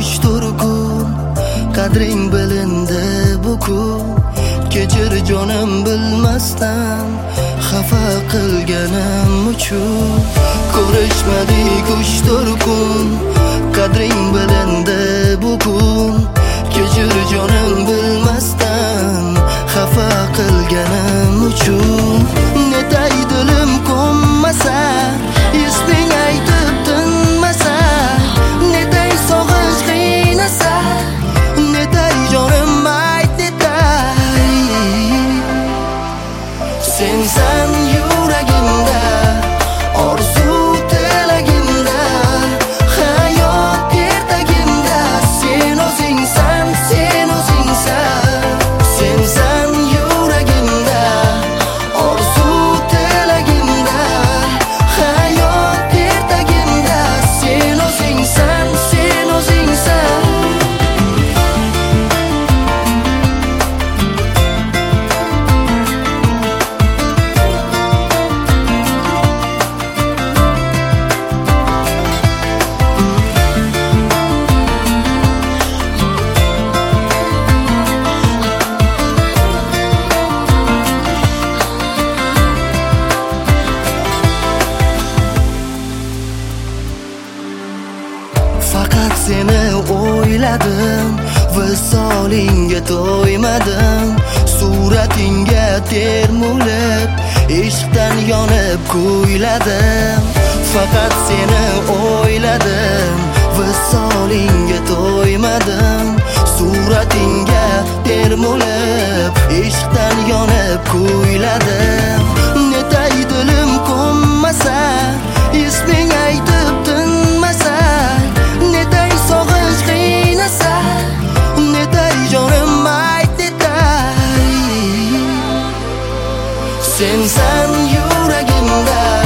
kuchdir kun, qadring bilindi bugun. Kechir jonim bilmasdan, xafa qilganim uchun. Ko'rishmadik kuchdir kun, qadring bilindi bugun. Kechir jonim bilmasdan, xafa qilganim uchun. Netay dilim ko'nmasa, isming aytib tinmasa, netay sog'inch qiynasa, netay jonim ayt netay. Sensan yuragimda, orzu tilagimda, hayot ertagimda. Sen o'zingsan, sen o'zingsan. Sensan yuragimda, orzu tilagimda, hayot ertagimda. Sen o'zingsan, sen o'zingsan. Faqat seni o'yladim, visolingga to'ymadim. Suratingga termulib, ishqdan yonib kuyladim. Faqat seni o'yladim, visolingga to'ymadim. Suratingga termulib, ishqdan yonib kuyladim. Netay dilim ko'nmasa, isming aytib tinmasa, netay sog'inch qiynasa, netay jonim ayt netay. Sensan yuragimda,